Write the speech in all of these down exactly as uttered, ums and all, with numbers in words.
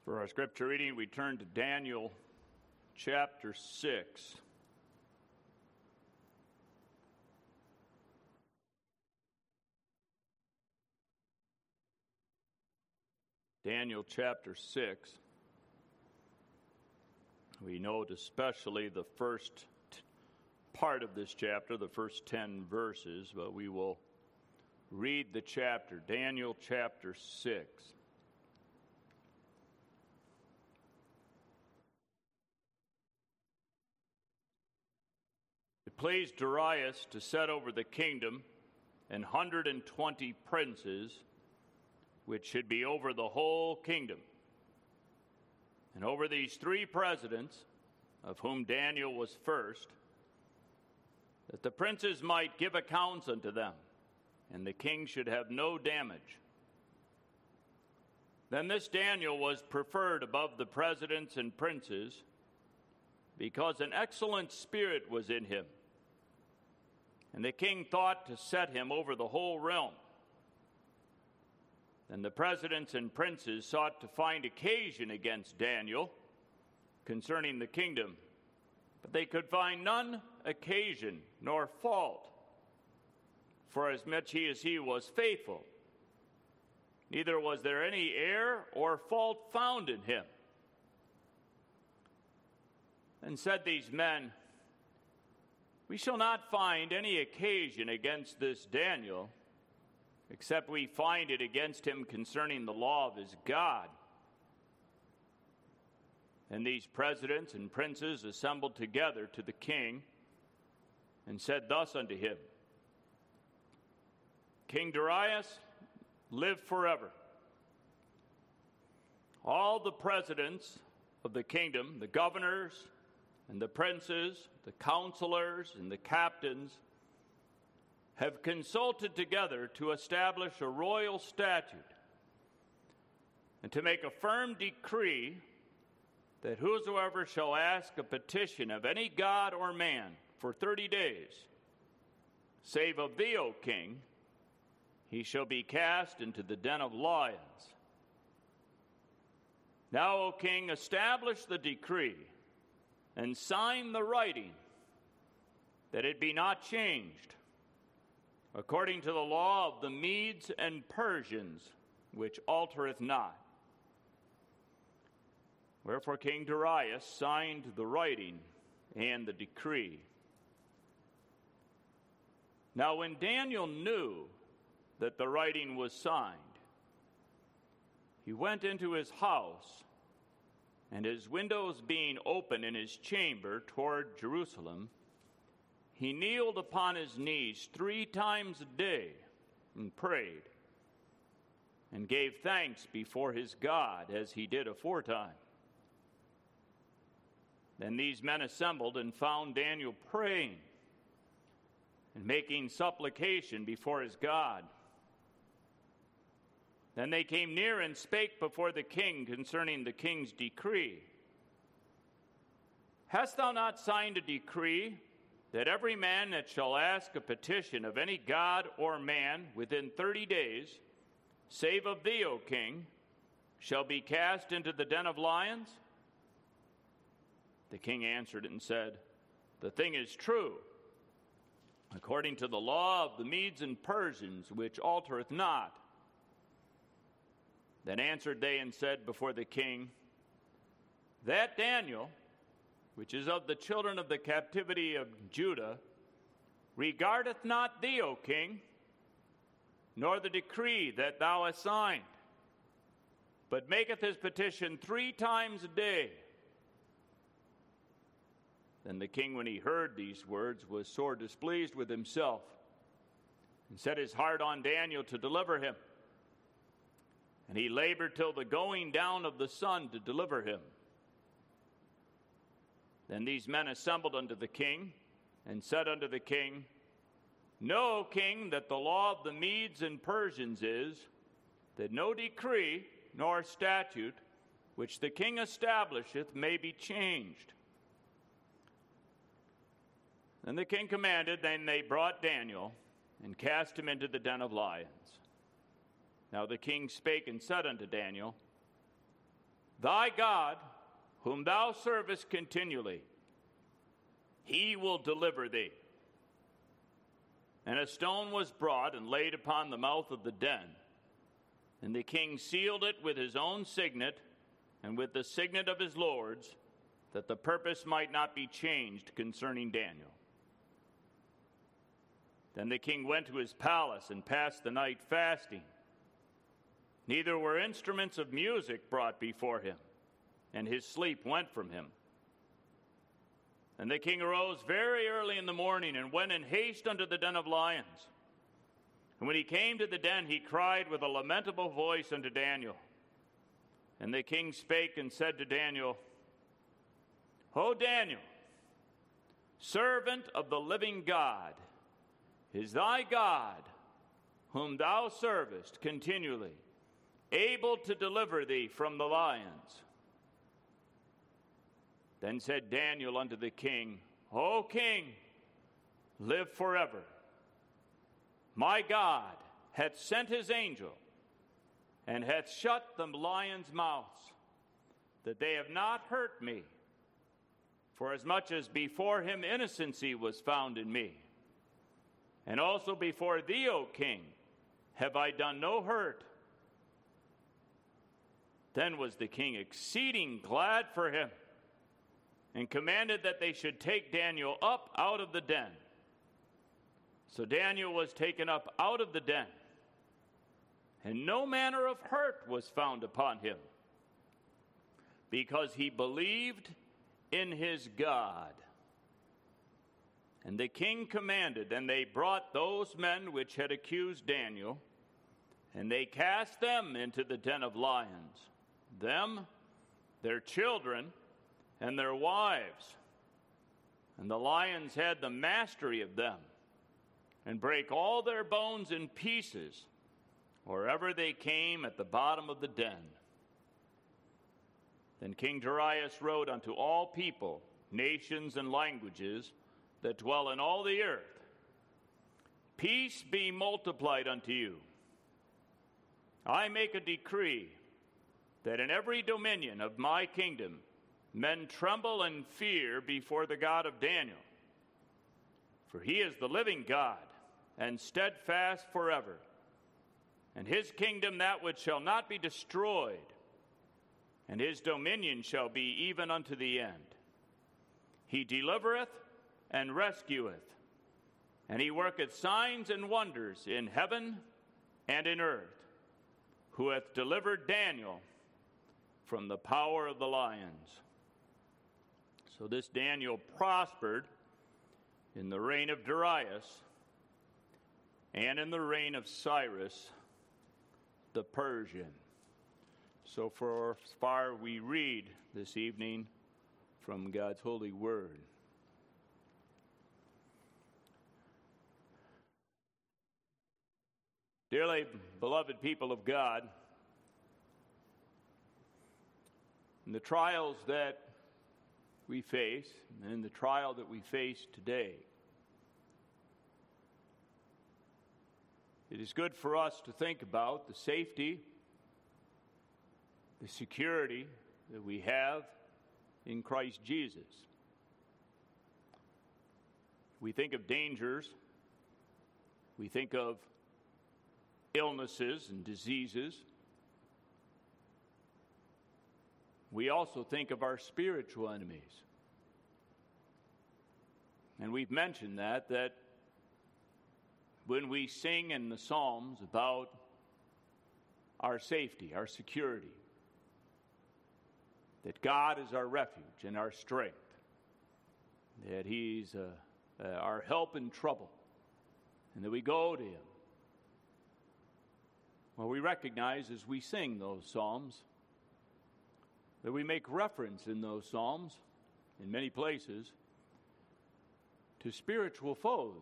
For our scripture reading, we turn to Daniel chapter six. Daniel chapter six. We note especially the first t- part of this chapter, the first ten verses, but we will read the chapter, Daniel chapter six. It pleased Darius to set over the kingdom an hundred and twenty princes, which should be over the whole kingdom. And over these three presidents, of whom Daniel was first, that the princes might give accounts unto them, and the king should have no damage. Then this Daniel was preferred above the presidents and princes, because an excellent spirit was in him. And the king thought to set him over the whole realm. Then the presidents and princes sought to find occasion against Daniel concerning the kingdom, but they could find none occasion nor fault, for as much he as he was faithful. Neither was there any error or fault found in him. And said these men, we shall not find any occasion against this Daniel, except we find it against him concerning the law of his God. And these presidents and princes assembled together to the king, and said thus unto him, King Darius, live forever. All the presidents of the kingdom, the governors and the princes, the counselors and the captains, have consulted together to establish a royal statute and to make a firm decree that whosoever shall ask a petition of any god or man for thirty days, save of thee, O king, he shall be cast into the den of lions. Now, O king, establish the decree and sign the writing, that it be not changed, according to the law of the Medes and Persians, which altereth not. Wherefore King Darius signed the writing and the decree. Now when Daniel knew that the writing was signed, he went into his house, and his windows being open in his chamber toward Jerusalem, he kneeled upon his knees three times a day and prayed, and gave thanks before his God, as he did aforetime. Then these men assembled and found Daniel praying and making supplication before his God. Then they came near and spake before the king concerning the king's decree. Hast thou not signed a decree that every man that shall ask a petition of any god or man within thirty days, save of thee, O king, shall be cast into the den of lions? The king answered and said, the thing is true, according to the law of the Medes and Persians, which altereth not. Then answered they and said before the king, that Daniel, which is of the children of the captivity of Judah, regardeth not thee, O king, nor the decree that thou hast signed, but maketh his petition three times a day. Then the king, when he heard these words, was sore displeased with himself, and set his heart on Daniel to deliver him. And he labored till the going down of the sun to deliver him. Then these men assembled unto the king, and said unto the king, Know, O king, that the law of the Medes and Persians is, that no decree nor statute which the king establisheth may be changed. Then the king commanded, then they brought Daniel, and cast him into the den of lions. Now the king spake and said unto Daniel, thy God, whom thou servest continually, he will deliver thee. And a stone was brought and laid upon the mouth of the den. And the king sealed it with his own signet and with the signet of his lords, that the purpose might not be changed concerning Daniel. Then the king went to his palace and passed the night fasting. Neither were instruments of music brought before him, and his sleep went from him. And the king arose very early in the morning and went in haste unto the den of lions. And when he came to the den, he cried with a lamentable voice unto Daniel. And the king spake and said to Daniel, O Daniel, servant of the living God, is thy God, whom thou servest continually, able to deliver thee from the lions? Then said Daniel unto the king, O king, live forever. My God hath sent his angel, and hath shut the lions' mouths, that they have not hurt me, forasmuch as before him innocency was found in me. And also before thee, O king, have I done no hurt. Then was the king exceeding glad for him, and commanded that they should take Daniel up out of the den. So Daniel was taken up out of the den, and no manner of hurt was found upon him, because he believed in his God. And the king commanded, and they brought those men which had accused Daniel, and they cast them into the den of lions, them, their children, and their wives. And the lions had the mastery of them, and brake all their bones in pieces, wherever they came at the bottom of the den. Then King Darius wrote unto all people, nations, and languages that dwell in all the earth, Peace be multiplied unto you. I make a decree that in every dominion of my kingdom men tremble and fear before the God of Daniel. For he is the living God, and steadfast forever, and his kingdom that which shall not be destroyed, and his dominion shall be even unto the end. He delivereth and rescueth, and he worketh signs and wonders in heaven and in earth, who hath delivered Daniel from the power of the lions. So this Daniel prospered in the reign of Darius and in the reign of Cyrus the Persian. So for as far we read this evening from God's holy word. Dearly beloved people of God, in the trials that we face, and in the trial that we face today, it is good for us to think about the safety, the security that we have in Christ Jesus. We think of dangers, we think of illnesses and diseases. We also think of our spiritual enemies. And we've mentioned that, that when we sing in the Psalms about our safety, our security, that God is our refuge and our strength, that he's uh, uh, our help in trouble, and that we go to him. Well, we recognize as we sing those psalms that we make reference in those psalms, in many places, to spiritual foes.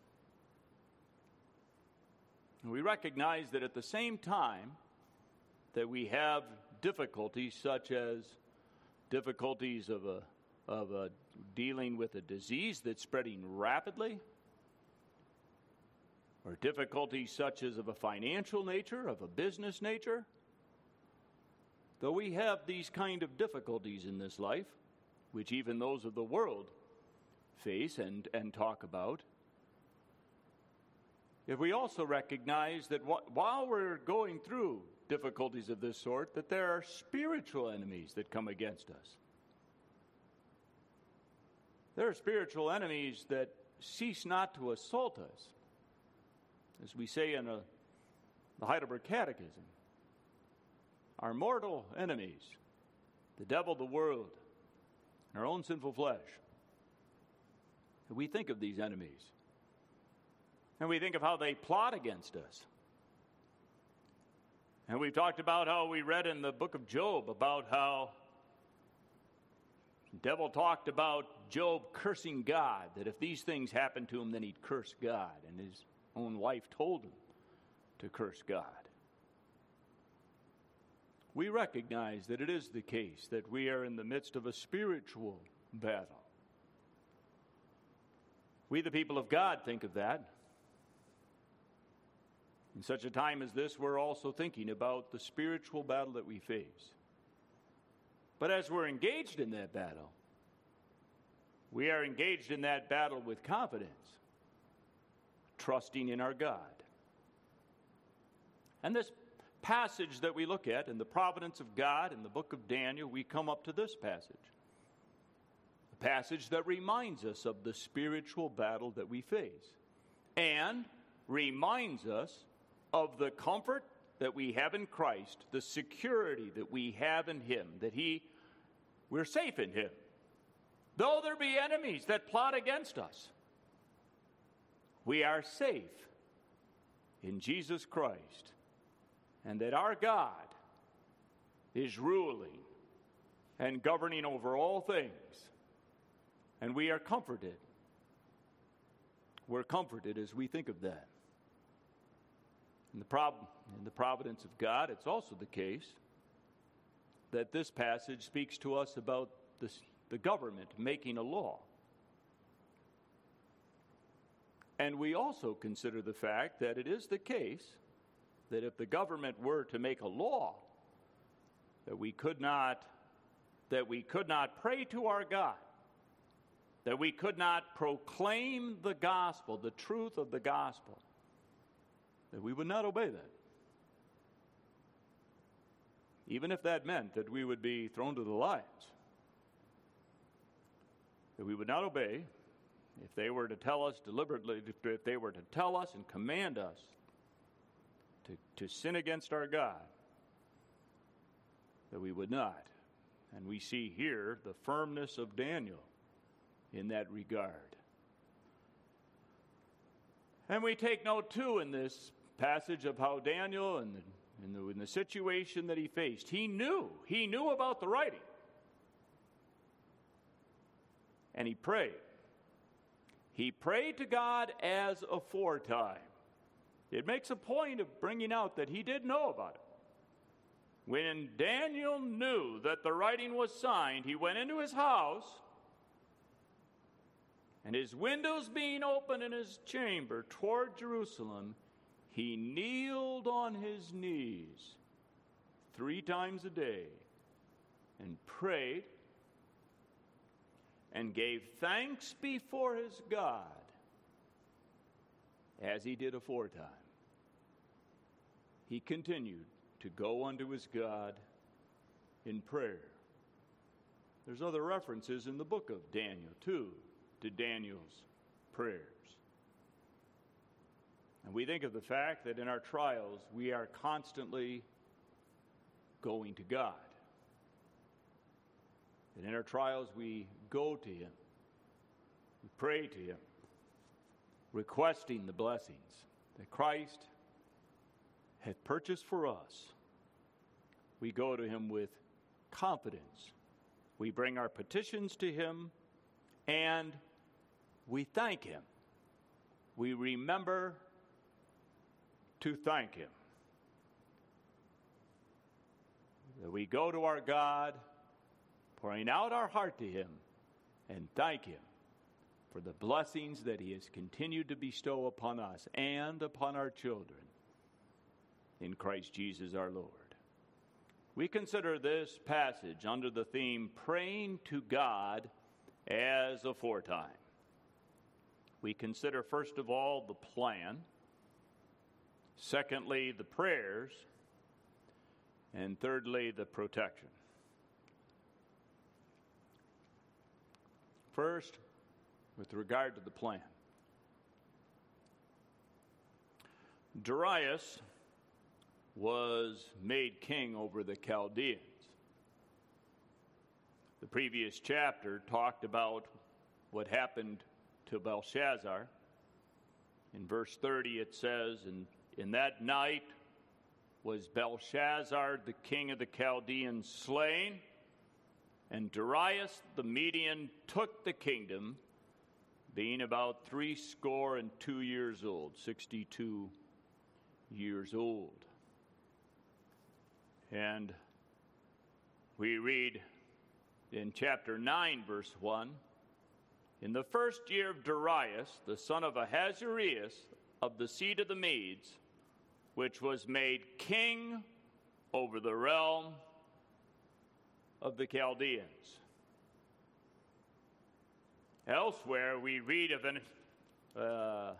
And we recognize that at the same time that we have difficulties such as difficulties of a, of a dealing with a disease that's spreading rapidly, or difficulties such as of a financial nature, of a business nature, though we have these kind of difficulties in this life, which even those of the world face and, and talk about, if we also recognize that wh- while we're going through difficulties of this sort, that there are spiritual enemies that come against us. There are spiritual enemies that cease not to assault us. As we say in a, the Heidelberg Catechism, our mortal enemies, the devil, the world, our own sinful flesh. We think of these enemies, and we think of how they plot against us. And we've talked about how we read in the book of Job about how the devil talked about Job cursing God, that if these things happened to him, then he'd curse God. And his own wife told him to curse God. We recognize that it is the case that we are in the midst of a spiritual battle. We, the people of God, think of that. In such a time as this, we're also thinking about the spiritual battle that we face. But as we're engaged in that battle, we are engaged in that battle with confidence, trusting in our God. And this passage that we look at in the providence of God in the book of Daniel, we come up to this passage. A passage that reminds us of the spiritual battle that we face and reminds us of the comfort that we have in Christ, the security that we have in Him, that He, we're safe in Him. Though there be enemies that plot against us, we are safe in Jesus Christ, and that our God is ruling and governing over all things, and we are comforted. We're comforted as we think of that. In the, prob- in the providence of God, it's also the case that this passage speaks to us about this, the government making a law. And we also consider the fact that it is the case that if the government were to make a law, that we could not, that we could not pray to our God, that we could not proclaim the gospel, the truth of the gospel, that we would not obey that. Even if that meant that we would be thrown to the lions, that we would not obey if they were to tell us deliberately, if they were to tell us and command us to, to sin against our God, that we would not. And we see here the firmness of Daniel in that regard. And we take note, too, in this passage of how Daniel, in the, in the, in the situation that he faced, he knew, he knew about the writing. And he prayed. He prayed to God as aforetime. It makes a point of bringing out that he did know about it. When Daniel knew that the writing was signed, he went into his house, and his windows being open in his chamber toward Jerusalem, he kneeled on his knees three times a day and prayed and gave thanks before his God as he did aforetime. He continued to go unto his God in prayer. There's other references in the book of Daniel, too, to Daniel's prayers. And we think of the fact that in our trials, we are constantly going to God. And in our trials, we go to Him. We pray to Him, requesting the blessings that Christ hath purchased for us. We go to Him with confidence. We bring our petitions to Him, and we thank Him. We remember to thank Him. That we go to our God, pouring out our heart to Him, and thank Him for the blessings that He has continued to bestow upon us and upon our children in Christ Jesus our Lord. we consider this passage under the theme, Praying to God as aforetime. We consider, first of all, the plan, secondly, the prayers, and thirdly, the protection. First, with regard to the plan. Darius was made king over the Chaldeans. The previous chapter talked about what happened to Belshazzar. In verse thirty it says, and in that night was Belshazzar, the king of the Chaldeans, slain, and Darius the Median took the kingdom, being about three score and two years old, sixty-two years old. And we read in chapter nine, verse one, in the first year of Darius, the son of Ahasuerus, of the seed of the Medes, which was made king over the realm of the Chaldeans. Elsewhere, we read of an, uh,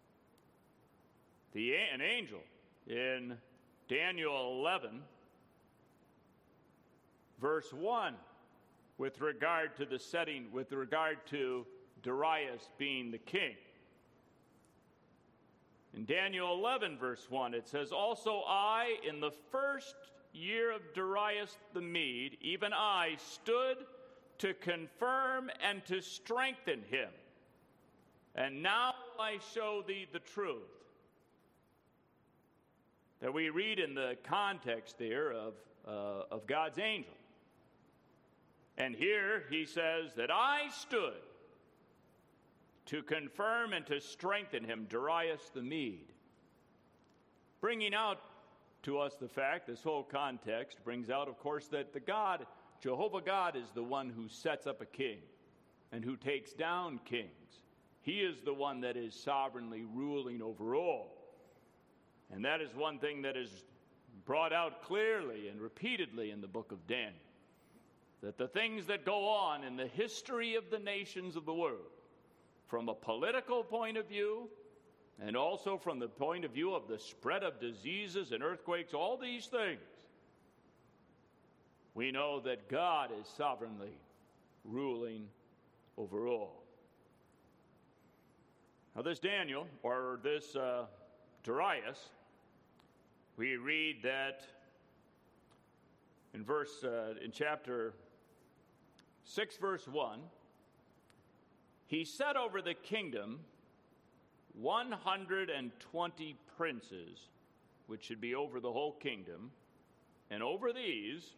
the, an angel in Daniel eleven, verse one, with regard to the setting, with regard to Darius being the king. In Daniel eleven, verse one, it says, also I, in the first year of Darius the Mede, even I stood to confirm and to strengthen him. And now I show thee the truth. That we read in the context there of, uh, of God's angel. And here he says that I stood to confirm and to strengthen him, Darius the Mede. Bringing out to us the fact, this whole context brings out, of course, that the God, Jehovah God, is the one who sets up a king and who takes down kings. He is the one that is sovereignly ruling over all. And that is one thing that is brought out clearly and repeatedly in the book of Daniel. That the things that go on in the history of the nations of the world, from a political point of view, and also from the point of view of the spread of diseases and earthquakes, all these things, we know that God is sovereignly ruling over all. Now this Daniel, or this uh, Darius, we read that in verse, uh, in chapter six, verse one, he set over the kingdom one hundred twenty princes, which should be over the whole kingdom, and over these,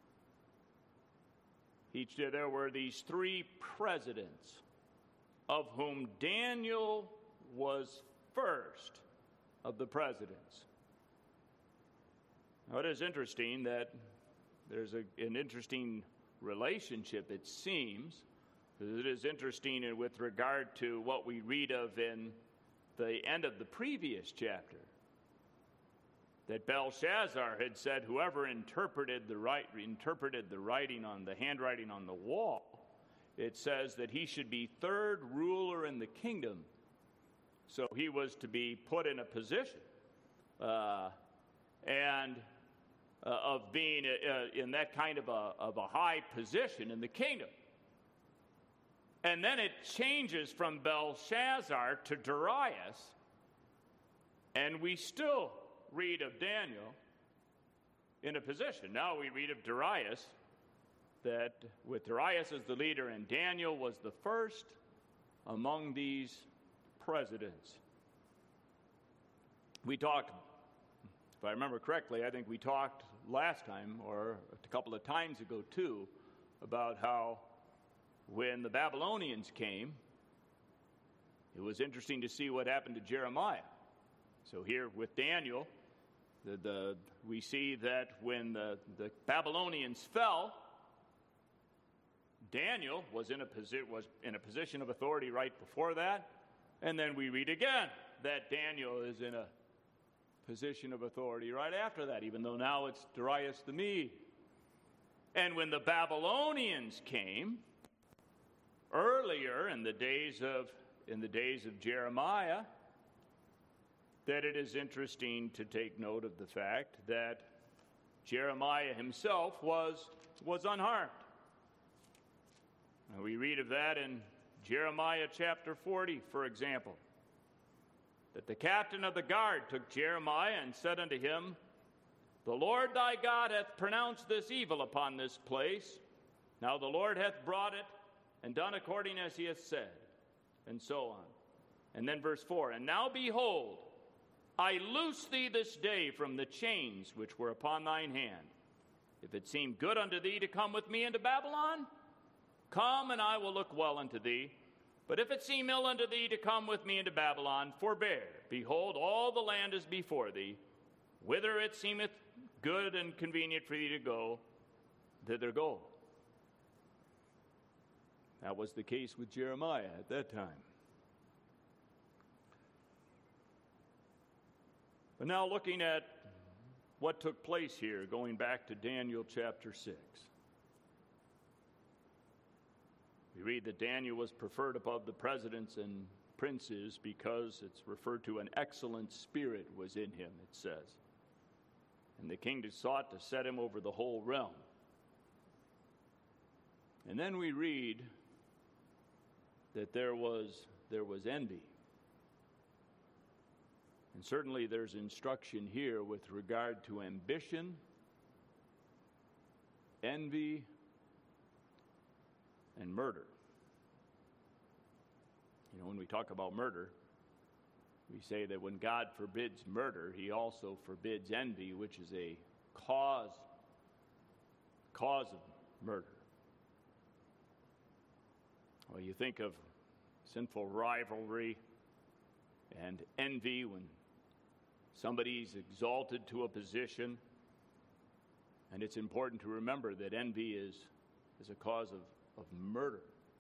each, there were these three presidents, of whom Daniel was first of the presidents. Now, it is interesting that there's a, an interesting relationship, it seems. It is interesting in, with regard to what we read of in the end of the previous chapter, that Belshazzar had said, whoever interpreted the right, interpreted the writing on the handwriting on the wall, it says that he should be third ruler in the kingdom. So he was to be put in a position uh, and uh, of being uh, in that kind of a, of a high position in the kingdom. And then it changes from Belshazzar to Darius, and we still read of Daniel in a position. Now we read of Darius, that with Darius as the leader, and Daniel was the first among these presidents. We talked, if I remember correctly, I think we talked last time, or a couple of times ago too, about how when the Babylonians came, it was interesting to see what happened to Jeremiah. So here with Daniel, the, the, we see that when the, the Babylonians fell, Daniel was in, a posi- was in a position of authority right before that. And then we read again that Daniel is in a position of authority right after that, even though now it's Darius the Mede And when the Babylonians came, earlier in the days of in the days of Jeremiah, that it is interesting to take note of the fact that Jeremiah himself was, was unharmed. And we read of that in Jeremiah chapter forty, for example, that the captain of the guard took Jeremiah and said unto him, The Lord thy God hath pronounced this evil upon this place. Now the Lord hath brought it, and done according as he hath said, and so on. And then verse four, And now behold, I loose thee this day from the chains which were upon thine hand. If it seem good unto thee to come with me into Babylon, come, and I will look well unto thee. But if it seem ill unto thee to come with me into Babylon, forbear. Behold, all the land is before thee. Whither it seemeth good and convenient for thee to go, thither go. That was the case with Jeremiah at that time. But now looking at what took place here, going back to Daniel chapter six. We read that Daniel was preferred above the presidents and princes because it's referred to an excellent spirit was in him, it says. And the king sought to set him over the whole realm. And then we read that there was, there was envy. And certainly there's instruction here with regard to ambition, envy, and murder. You know, when we talk about murder, we say that when God forbids murder, he also forbids envy, which is a cause, cause of murder. Well, you think of sinful rivalry and envy when somebody's exalted to a position, and it's important to remember that envy is, is a cause of, of murder.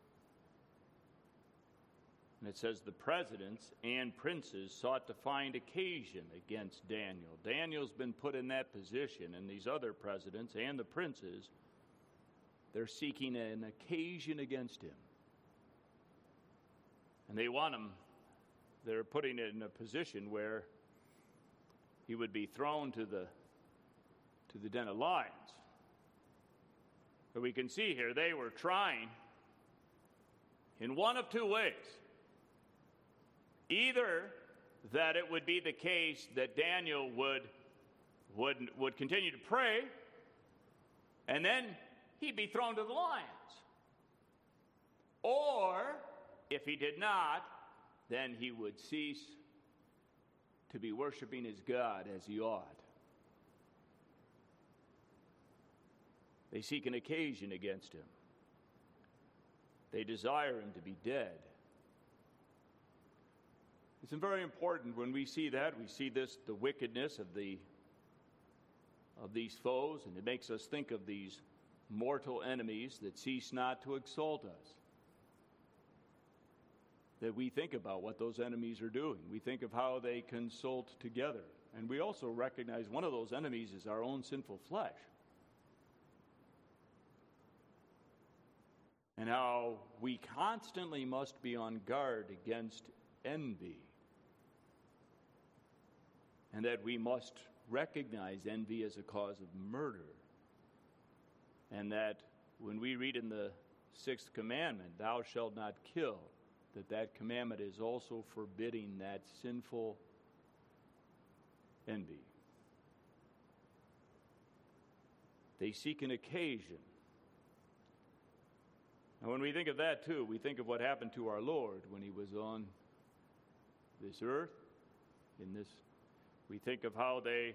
And it says the presidents and princes sought to find occasion against Daniel. Daniel's been put in that position, and these other presidents and the princes, they're seeking an occasion against him. And they want him, they're putting it in a position where he would be thrown to the to the den of lions. But we can see here they were trying in one of two ways. Either that it would be the case that Daniel would would would continue to pray, and then he'd be thrown to the lions. Or if he did not, then he would cease to be worshiping his God as he ought. They seek an occasion against him. They desire him to be dead. It's very important when we see that, we see this, the wickedness of the of these foes, and it makes us think of these mortal enemies that cease not to exalt us. That we think about what those enemies are doing. We think of how they consult together. And we also recognize one of those enemies is our own sinful flesh. And how we constantly must be on guard against envy. And that we must recognize envy as a cause of murder. And that when we read in the sixth commandment, thou shalt not kill, that that commandment is also forbidding that sinful envy. They seek an occasion. And when we think of that too, we think of what happened to our Lord when he was on this earth, in this, we think of how they,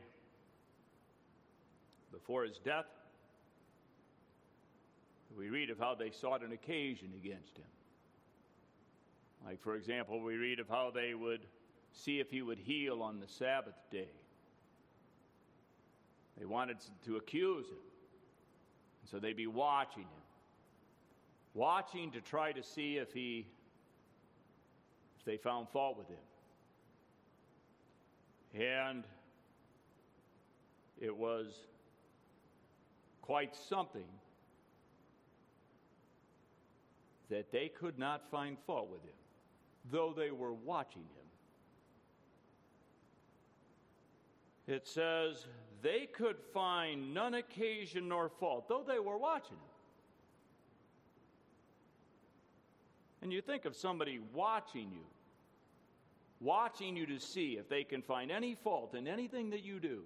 before his death, we read of how they sought an occasion against him. Like, for example, we read of how they would see if he would heal on the Sabbath day. They wanted to accuse him. And so they'd be watching him. Watching to try to see if he, if they found fault with him. And it was quite something that they could not find fault with him, though they were watching him. It says, they could find none occasion nor fault, though they were watching him. And you think of somebody watching you, watching you to see if they can find any fault in anything that you do.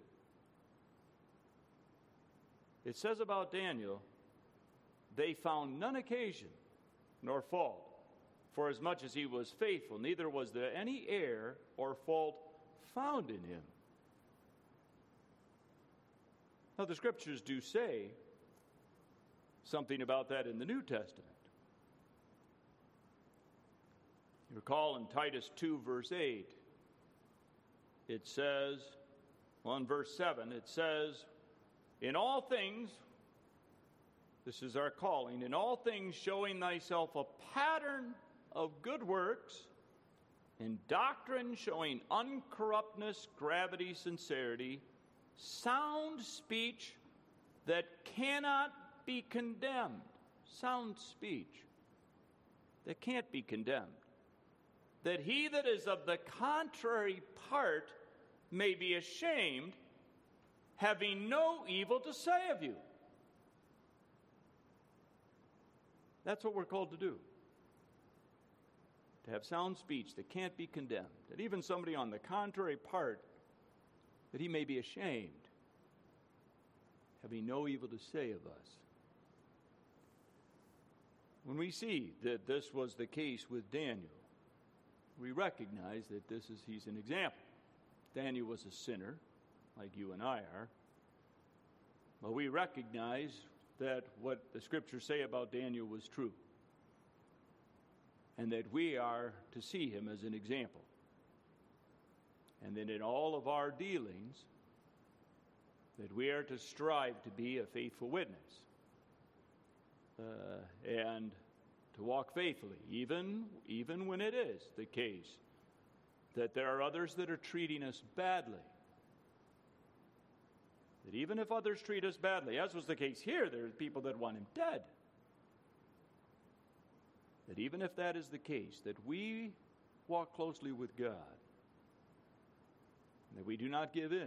It says about Daniel, they found none occasion nor fault, for as much as he was faithful, neither was there any error or fault found in him. Now, the scriptures do say something about that in the New Testament. You recall in Titus two, verse eight, it says, well, in verse seven, it says, in all things, this is our calling, in all things showing thyself a pattern of good works, in doctrine showing uncorruptness, gravity, sincerity, sound speech that cannot be condemned. Sound speech that can't be condemned. That he that is of the contrary part may be ashamed, having no evil to say of you. That's what we're called to do. To have sound speech that can't be condemned. That even somebody on the contrary part, that he may be ashamed, having no evil to say of us. When we see that this was the case with Daniel, we recognize that this is he's an example. Daniel was a sinner, like you and I are. But we recognize that what the scriptures say about Daniel was true. And that we are to see him as an example. And that in all of our dealings, that we are to strive to be a faithful witness. Uh, and to walk faithfully, even, even when it is the case that there are others that are treating us badly. That even if others treat us badly, as was the case here, there are people that want him dead. That even if that is the case, that we walk closely with God, that we do not give in,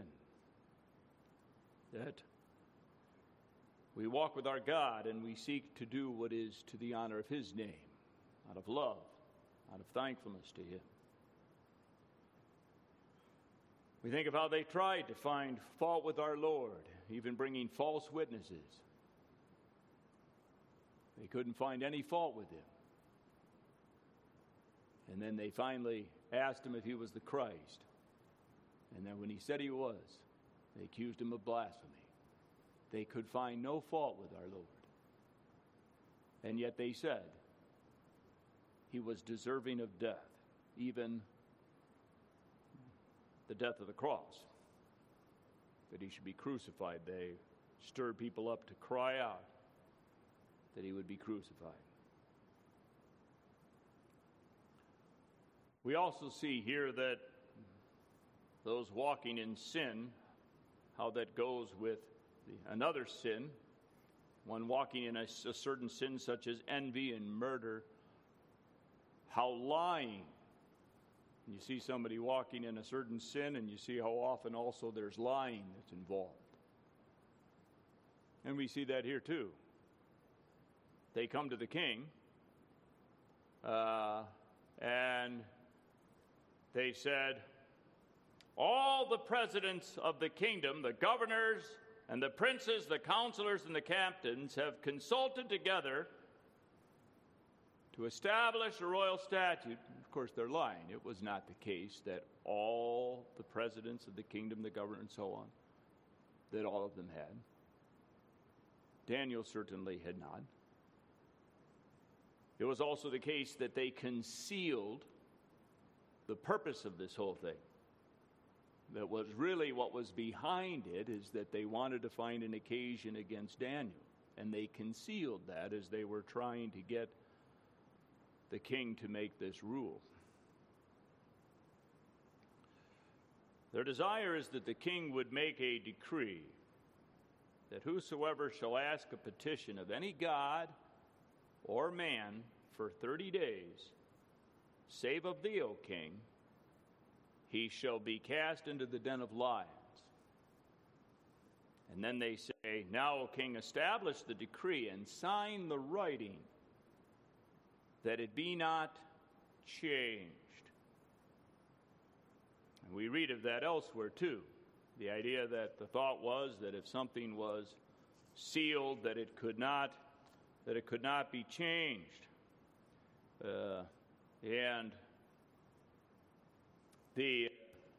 that we walk with our God and we seek to do what is to the honor of his name, out of love, out of thankfulness to him. We think of how they tried to find fault with our Lord, even bringing false witnesses. They couldn't find any fault with him. And then they finally asked him if he was the Christ. And then when he said he was, they accused him of blasphemy. They could find no fault with our Lord. And yet they said he was deserving of death, even the death of the cross, that he should be crucified. They stirred people up to cry out that he would be crucified. We also see here that those walking in sin, how that goes with the, another sin, one walking in a, a certain sin such as envy and murder, how lying. You see somebody walking in a certain sin, and you see how often also there's lying that's involved. And we see that here too. They come to the king, uh, and they said, all the presidents of the kingdom, the governors and the princes, the counselors and the captains have consulted together to establish a royal statute. Of course, they're lying. It was not the case that all the presidents of the kingdom, the governor, and so on, that all of them had. Daniel certainly had not. It was also the case that they concealed the purpose of this whole thing. That was really what was behind it is that they wanted to find an occasion against Daniel. And they concealed that as they were trying to get the king to make this rule. Their desire is that the king would make a decree that whosoever shall ask a petition of any god or man for thirty days, save of thee, O king, he shall be cast into the den of lions. And then they say, now, O king, establish the decree and sign the writing, that it be not changed. And we read of that elsewhere too. The idea that the thought was that if something was sealed, that it could not, that it could not be changed. Uh, and the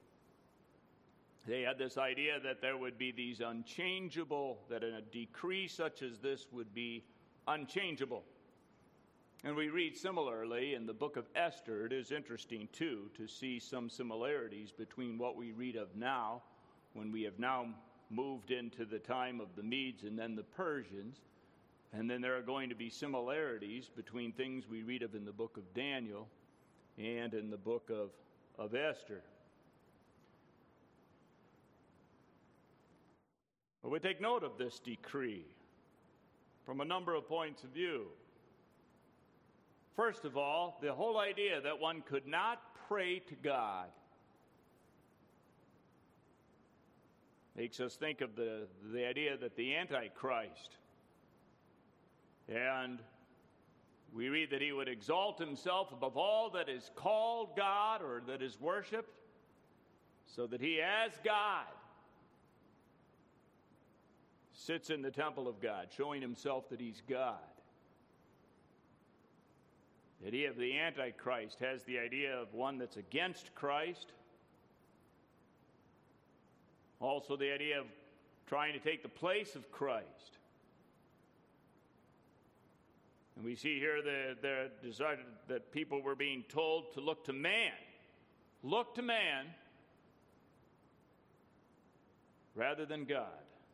they had this idea that there would be these unchangeable, that in a decree such as this would be unchangeable. And we read similarly in the book of Esther. It is interesting, too, to see some similarities between what we read of now, when we have now moved into the time of the Medes and then the Persians. And then there are going to be similarities between things we read of in the book of Daniel and in the book of, of Esther. But we take note of this decree from a number of points of view. First of all, the whole idea that one could not pray to God makes us think of the, the idea that the Antichrist, and we read that he would exalt himself above all that is called God or that is worshipped, so that he, as God, sits in the temple of God, showing himself that he's God. The idea of the Antichrist has the idea of one that's against Christ. Also the idea of trying to take the place of Christ. And we see here the, the desire that people were being told to look to man. Look to man rather than God.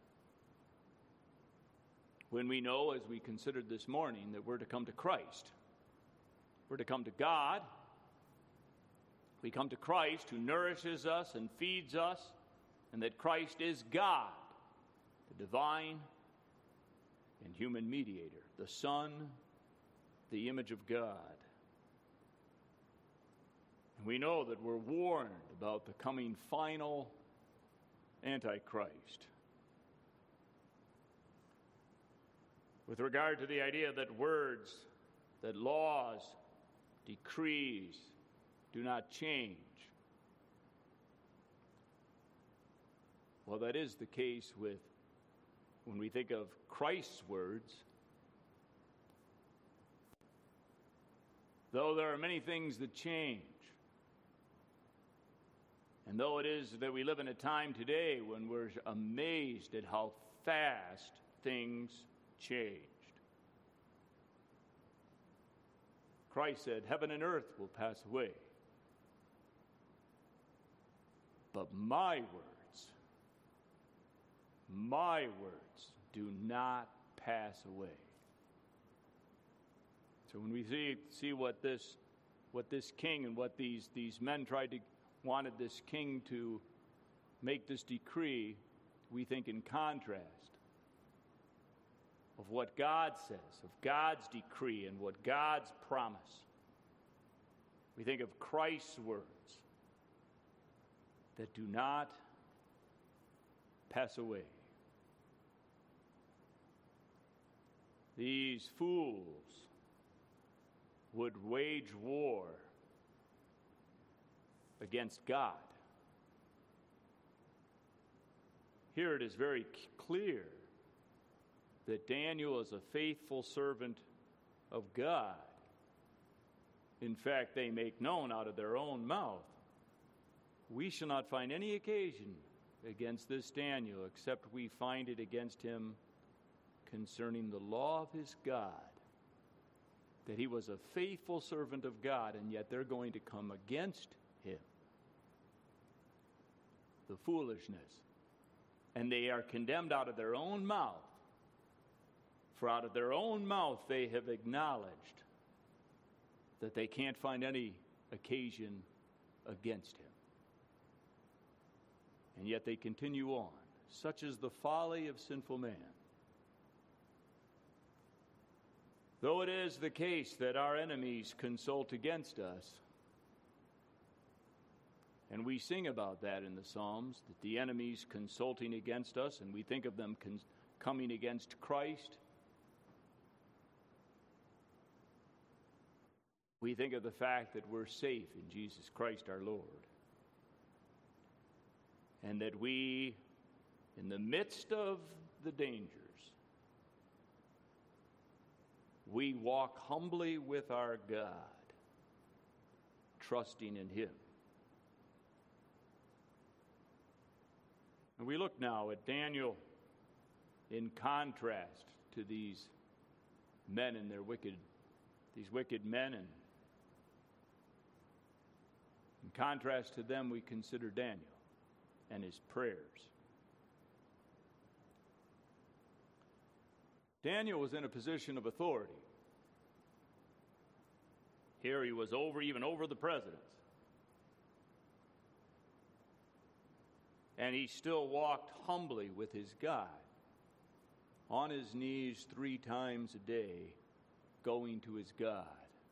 When we know, as we considered this morning, that we're to come to Christ. We're to come to God. We come to Christ, who nourishes us and feeds us, and that Christ is God, the divine and human mediator, the Son, the image of God. And we know that we're warned about the coming final Antichrist. With regard to the idea that words, that laws, decrees do not change. Well, that is the case with, when we think of Christ's words. Though there are many things that change, and though it is that we live in a time today when we're amazed at how fast things changed. Christ said, heaven and earth will pass away, but my words, my words do not pass away. So when we see, see what this what this king and what these, these men tried to, wanted this king to make this decree, we think in contrast of what God says, of God's decree and what God's promise. We think of Christ's words that do not pass away. These fools would wage war against God. Here it is very clear that Daniel is a faithful servant of God. In fact, they make known out of their own mouth, we shall not find any occasion against this Daniel, except we find it against him concerning the law of his God, that he was a faithful servant of God, and yet they're going to come against him. The foolishness. And they are condemned out of their own mouth. For out of their own mouth they have acknowledged that they can't find any occasion against him. And yet they continue on. Such is the folly of sinful man. Though it is the case that our enemies consult against us, and we sing about that in the Psalms, that the enemies consulting against us, and we think of them con- coming against Christ, we think of the fact that we're safe in Jesus Christ our Lord, and that we, in the midst of the dangers, we walk humbly with our God, trusting in Him. And we look now at Daniel in contrast to these men and their wicked, these wicked men, and in contrast to them, we consider Daniel and his prayers. Daniel was in a position of authority. Here he was over, even over the presidents. And he still walked humbly with his God, on his knees three times a day, going to his God.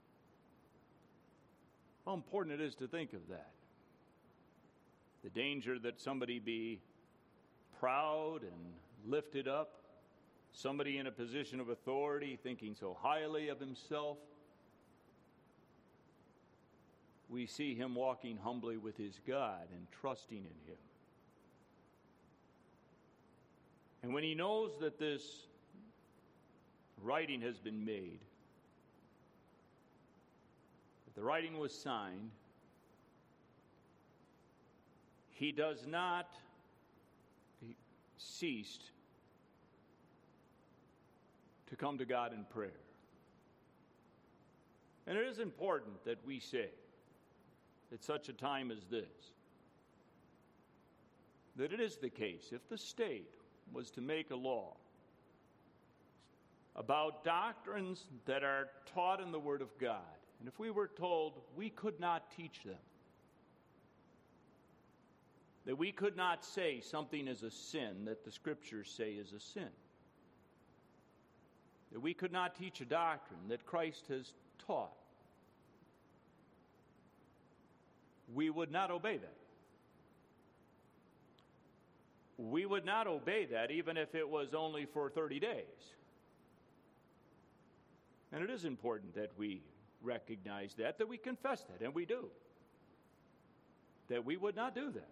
How important it is to think of that. The danger that somebody be proud and lifted up, somebody in a position of authority thinking so highly of himself. We see him walking humbly with his God and trusting in Him. And when he knows that this writing has been made, that the writing was signed, he does not cease to come to God in prayer. And it is important that we say, at such a time as this, that it is the case, if the state was to make a law about doctrines that are taught in the Word of God, and if we were told we could not teach them, that we could not say something is a sin that the Scriptures say is a sin, that we could not teach a doctrine that Christ has taught, we would not obey that. We would not obey that even if it was only for thirty days. And it is important that we recognize that, that we confess that, and we do. That we would not do that.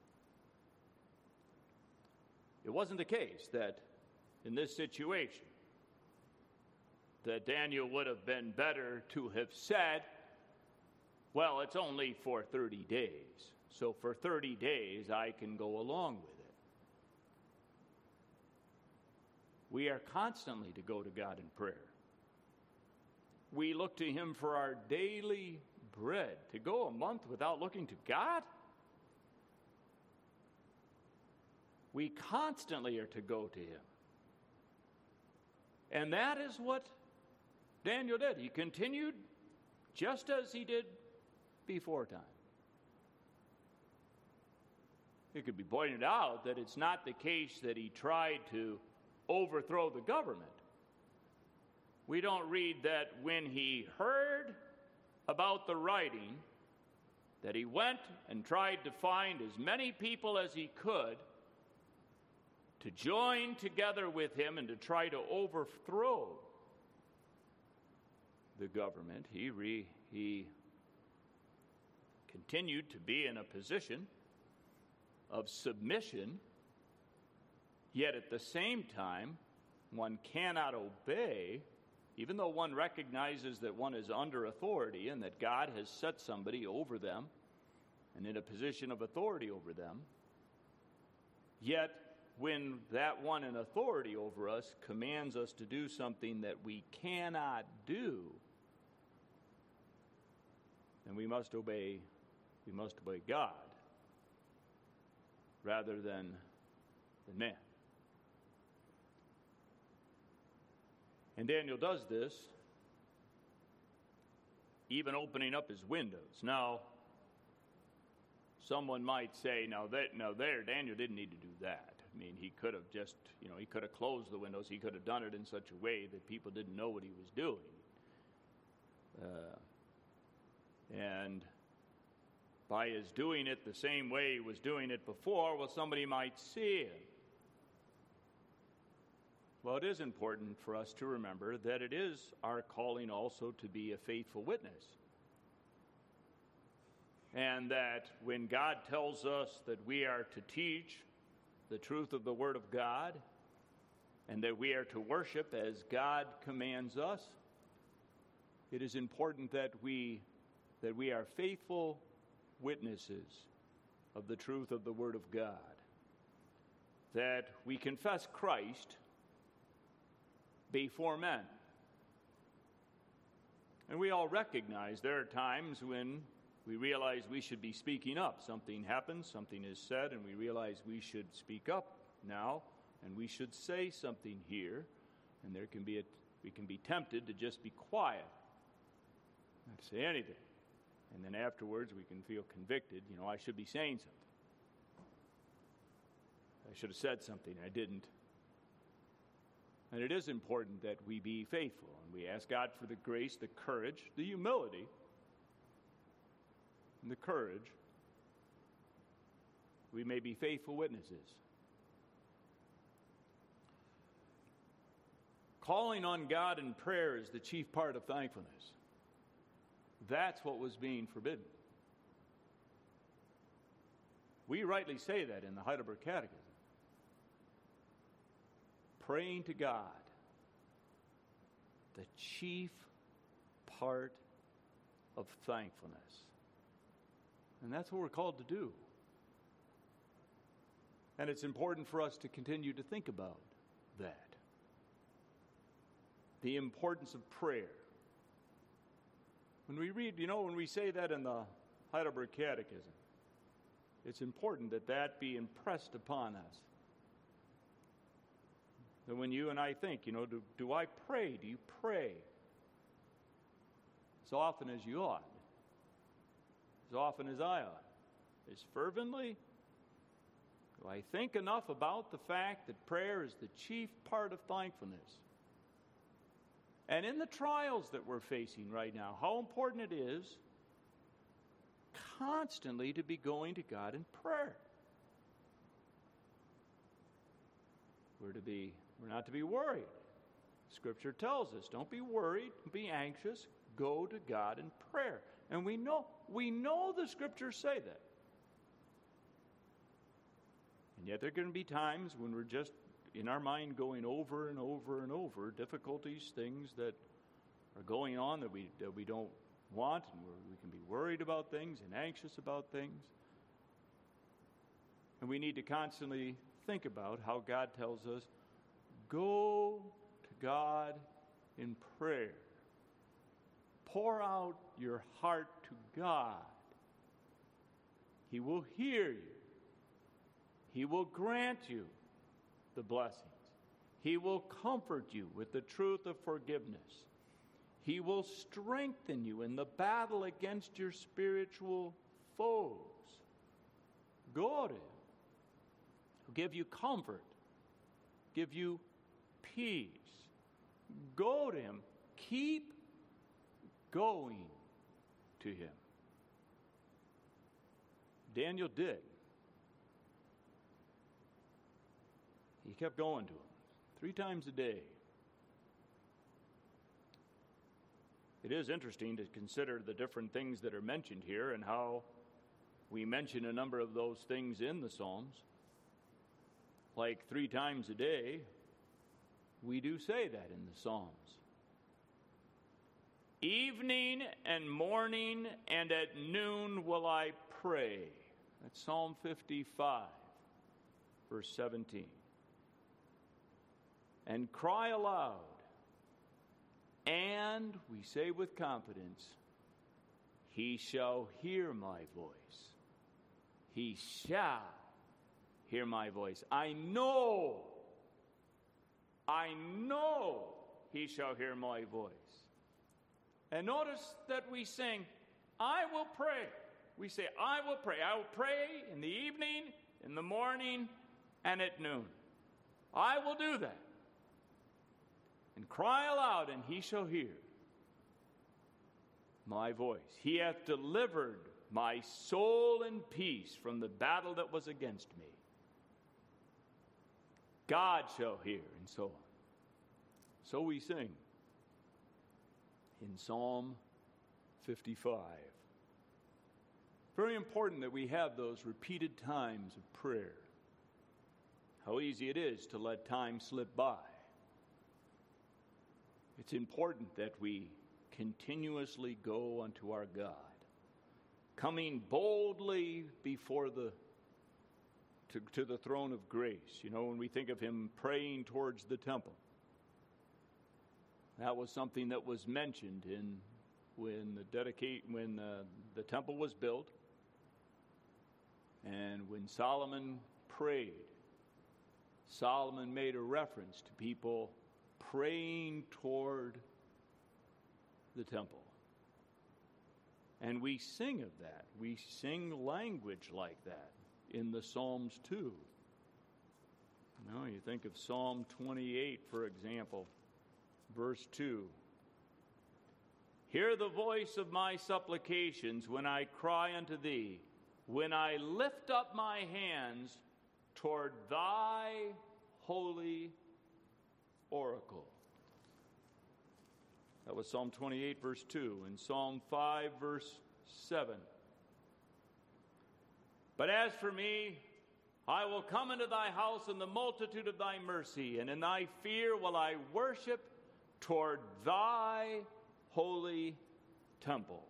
It wasn't the case that in this situation that Daniel would have been better to have said, well, it's only for thirty days, so for thirty days I can go along with it. We are constantly to go to God in prayer. We look to Him for our daily bread. To go a month without looking to God? We constantly are to go to Him. And that is what Daniel did. He continued just as he did before time. It could be pointed out that it's not the case that he tried to overthrow the government. We don't read that when he heard about the writing, that he went and tried to find as many people as he could to join together with him and to try to overthrow the government. He, re, he continued to be in a position of submission, yet at the same time, one cannot obey, even though one recognizes that one is under authority and that God has set somebody over them and in a position of authority over them. Yet, when that one in authority over us commands us to do something that we cannot do, then we must obey, we must obey God rather than, than man. And Daniel does this, even opening up his windows. Now, someone might say, now, that, now there, Daniel didn't need to do that. I mean, he could have just, you know, he could have closed the windows. He could have done it in such a way that people didn't know what he was doing. Uh, and by his doing it the same way he was doing it before, well, somebody might see it. Well, it is important for us to remember that it is our calling also to be a faithful witness. And that when God tells us that we are to teach the truth of the Word of God, and that we are to worship as God commands us, it is important that we that we are faithful witnesses of the truth of the Word of God. That we confess Christ before men. And we all recognize there are times when we realize we should be speaking up. Something happens, something is said, and we realize we should speak up now, and we should say something here. And there can be a, we can be tempted to just be quiet, not say anything. And then afterwards we can feel convicted. You know, I should be saying something. I should have said something. I didn't. And it is important that we be faithful. And we ask God for the grace, the courage, the humility, and the courage. We may be faithful witnesses. Calling on God in prayer is the chief part of thankfulness. That's what was being forbidden. We rightly say that in the Heidelberg Catechism. Praying to God, the chief part of thankfulness. And that's what we're called to do. And it's important for us to continue to think about that. The importance of prayer. When we read, you know, when we say that in the Heidelberg Catechism, it's important that that be impressed upon us. That when you and I think, you know, do, do I pray? Do you pray as often as you ought? As often as I ought? As fervently? Do I think enough about the fact that prayer is the chief part of thankfulness? And in the trials that we're facing right now, how important it is constantly to be going to God in prayer. We're to be, we're not to be worried. Scripture tells us, don't be worried, don't be anxious, go to God in prayer. And we know, we know the Scriptures say that. And yet there are going to be times when we're just in our mind going over and over and over difficulties, things that are going on that we that we don't want, and we're, we can be worried about things and anxious about things. And we need to constantly think about how God tells us, go to God in prayer. Pour out your heart to God. He will hear you. He will grant you the blessings. He will comfort you with the truth of forgiveness. He will strengthen you in the battle against your spiritual foes. Go to Him. He'll give you comfort, give you peace. Go to Him. Keep going to Him. Daniel did. He kept going to Him three times a day. It is interesting to consider the different things that are mentioned here and how we mention a number of those things in the Psalms. Like three times a day, we do say that in the Psalms. Evening and morning and at noon will I pray. That's Psalm fifty-five, verse seventeen. And cry aloud, and we say with confidence, He shall hear my voice. He shall hear my voice. I know, I know He shall hear my voice. And notice that we sing, I will pray. We say, I will pray. I will pray in the evening, in the morning, and at noon. I will do that. And cry aloud, and he shall hear my voice. He hath delivered my soul in peace from the battle that was against me. God shall hear, and so on. So we sing in Psalm fifty-five. Very important that we have those repeated times of prayer. How easy it is to let time slip by. It's important that we continuously go unto our God, coming boldly before the to, to the throne of grace. You know, when we think of him praying towards the temple, that was something that was mentioned in when the dedicate when uh, the temple was built, and when Solomon prayed. Solomon made a reference to people praying toward the temple. And we sing of that. We sing language like that in the Psalms too. You know, you think of Psalm twenty-eight, for example, verse two. Hear the voice of my supplications when I cry unto thee, when I lift up my hands toward thy holy oracle. That was Psalm twenty-eight, verse two, and Psalm five, verse seven. But as for me, I will come into thy house in the multitude of thy mercy, and in thy fear will I worship toward thy holy temple.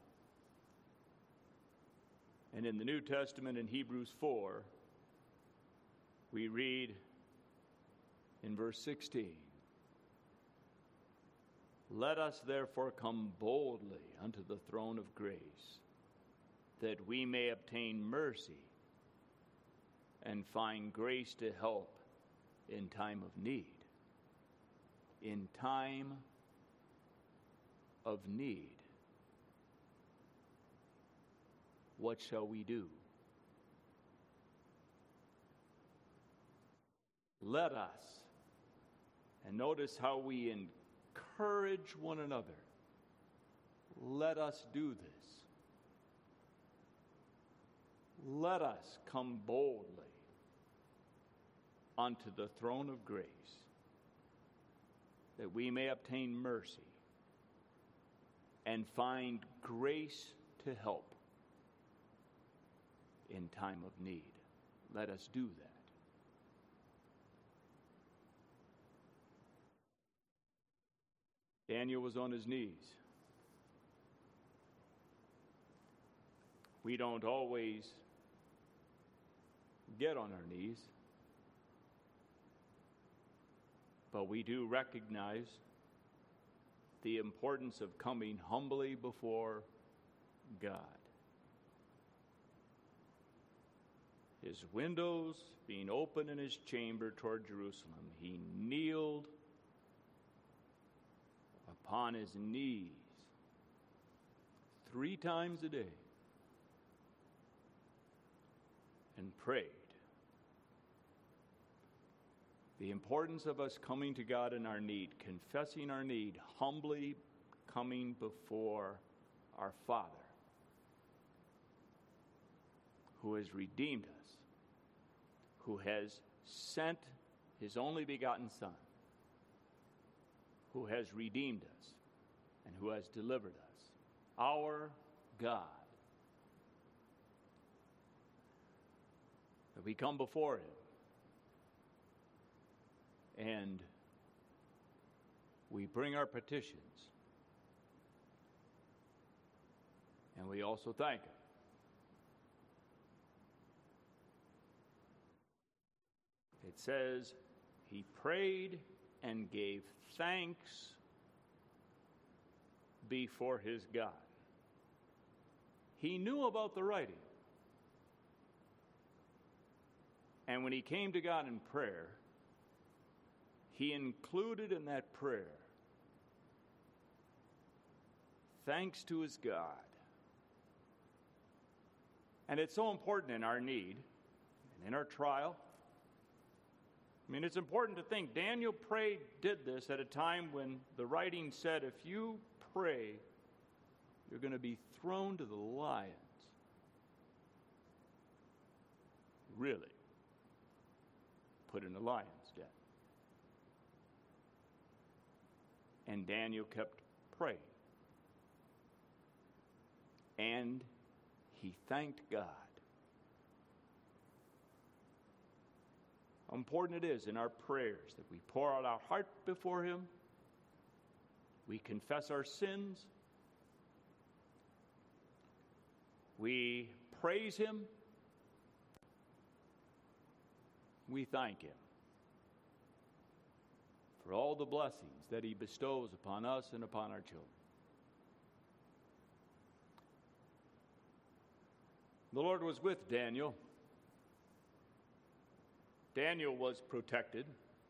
And in the New Testament, in Hebrews four, we read in verse sixteen, let us therefore come boldly unto the throne of grace, that we may obtain mercy and find grace to help in time of need. In time of need. What shall we do? Let us, and notice how we encourage one another, let us do this. Let us come boldly unto the throne of grace, that we may obtain mercy and find grace to help in time of need. Let us do that. Daniel was on his knees. We don't always get on our knees, but we do recognize the importance of coming humbly before God. His windows being open in his chamber toward Jerusalem, he kneeled upon his knees three times a day and prayed. The importance of us coming to God in our need, confessing our need, humbly coming before our Father, who has redeemed us, who has sent his only begotten Son, who has redeemed us, and who has delivered us, our God. That we come before him, and we bring our petitions, and we also thank him. It says, he prayed and gave thanks before his God. He knew about the writing. And when he came to God in prayer, he included in that prayer thanks to his God. And it's so important in our need and in our trial I mean, it's important to think Daniel prayed, did this at a time when the writing said, if you pray, you're going to be thrown to the lions. Really? Put in the lion's den. And Daniel kept praying. And he thanked God. How important it is in our prayers that we pour out our heart before Him, we confess our sins, we praise Him, we thank Him for all the blessings that He bestows upon us and upon our children. The Lord was with Daniel. Daniel was protected,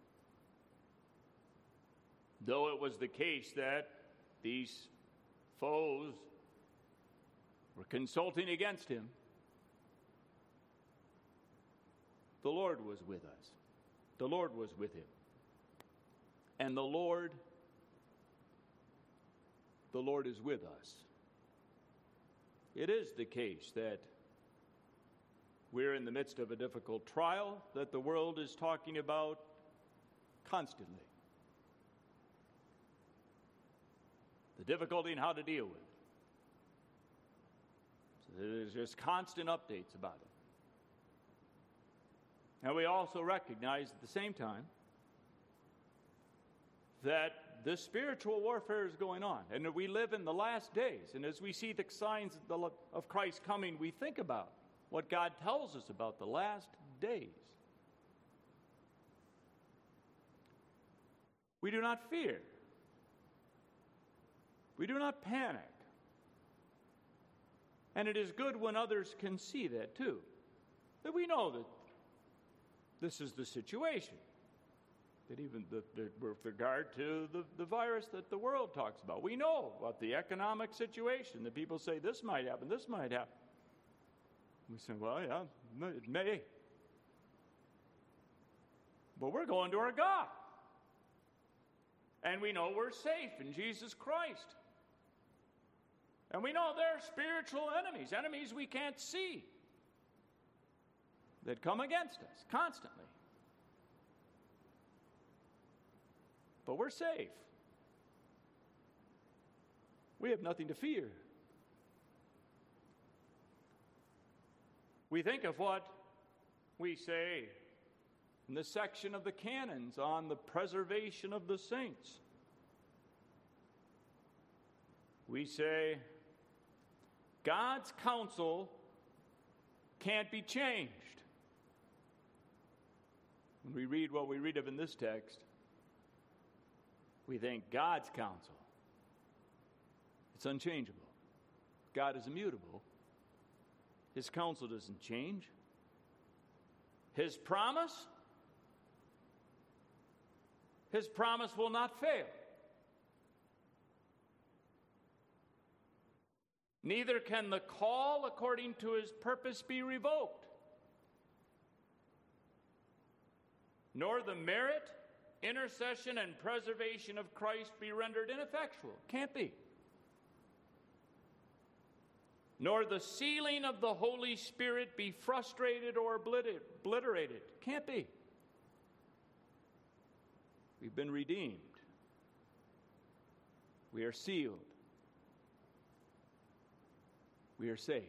though it was the case that these foes were consulting against him. The Lord was with us. The Lord was with him. And the Lord, the Lord is with us. It is the case that we're in the midst of a difficult trial that the world is talking about constantly. The difficulty in how to deal with it. So there's just constant updates about it. And we also recognize at the same time that this spiritual warfare is going on, and that we live in the last days. And as we see the signs of Christ coming, we think about what God tells us about the last days. We do not fear. We do not panic. And it is good when others can see that too. That we know that this is the situation. That even the, the, with regard to the, the virus that the world talks about, we know about the economic situation. That people say this might happen, this might happen. We say, well, yeah, it may. But we're going to our God. And we know we're safe in Jesus Christ. And we know there are spiritual enemies, enemies we can't see, that come against us constantly. But we're safe. We have nothing to fear. We think of what we say in the section of the canons on the preservation of the saints. We say, God's counsel can't be changed. When we read what we read of in this text, we think God's counsel, it's unchangeable. God is immutable. His counsel doesn't change. His promise, His promise will not fail. Neither can the call according to His purpose be revoked, nor the merit, intercession, and preservation of Christ be rendered ineffectual. Can't be. Nor the sealing of the Holy Spirit be frustrated or obliterated. Can't be. We've been redeemed. We are sealed. We are safe.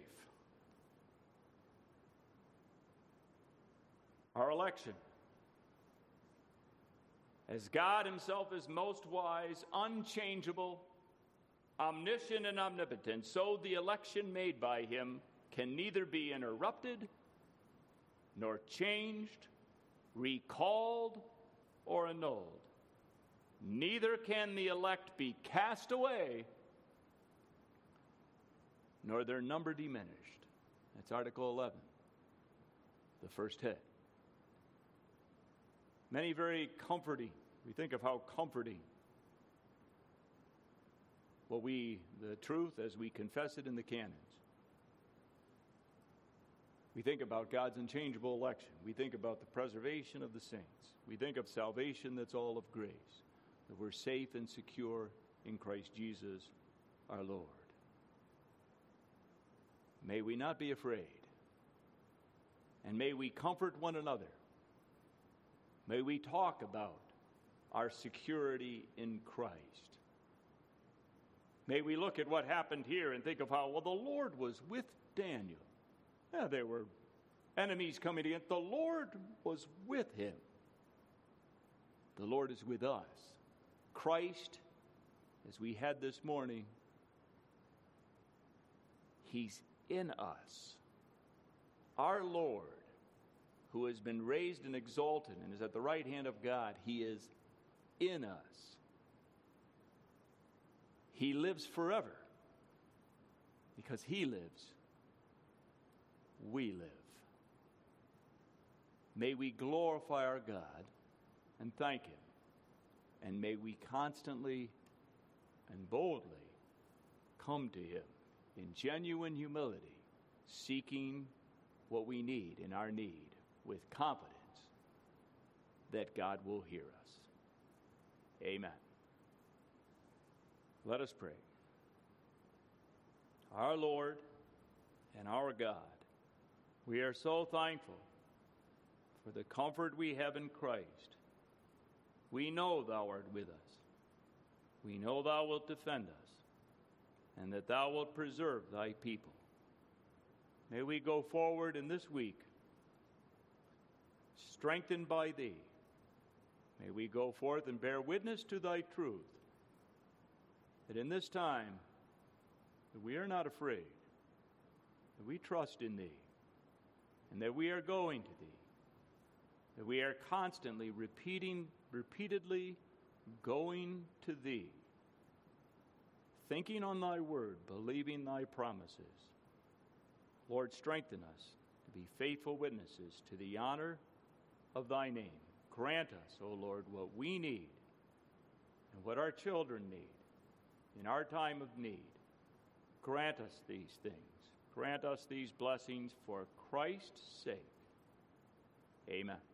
Our election. As God Himself is most wise, unchangeable, omniscient, and omnipotent, so the election made by Him can neither be interrupted, nor changed, recalled, or annulled. Neither can the elect be cast away, nor their number diminished. That's Article eleven, the first head. Many very comforting. We think of how comforting what we, the truth as we confess it in the canons. We think about God's unchangeable election. We think about the preservation of the saints. We think of salvation that's all of grace, that we're safe and secure in Christ Jesus our Lord. May we not be afraid, and may we comfort one another. May we talk about our security in Christ. May we look at what happened here and think of how, well, the Lord was with Daniel. Yeah, there were enemies coming in. The Lord was with him. The Lord is with us. Christ, as we had this morning, he's in us. Our Lord, who has been raised and exalted and is at the right hand of God, he is in us. He lives forever. Because he lives, we live. May we glorify our God and thank him. And may we constantly and boldly come to him in genuine humility, seeking what we need in our need with confidence that God will hear us. Amen. Let us pray. Our Lord and our God, we are so thankful for the comfort we have in Christ. We know thou art with us. We know thou wilt defend us, and that thou wilt preserve thy people. May we go forward in this week, strengthened by thee. May we go forth and bear witness to thy truth, that in this time that we are not afraid, that we trust in thee, and that we are going to thee, that we are constantly repeating, repeatedly going to thee, thinking on thy word, believing thy promises. Lord, strengthen us to be faithful witnesses to the honor of thy name. Grant us, O Lord, what we need and what our children need in our time of need. Grant us these things. Grant us these blessings for Christ's sake. Amen.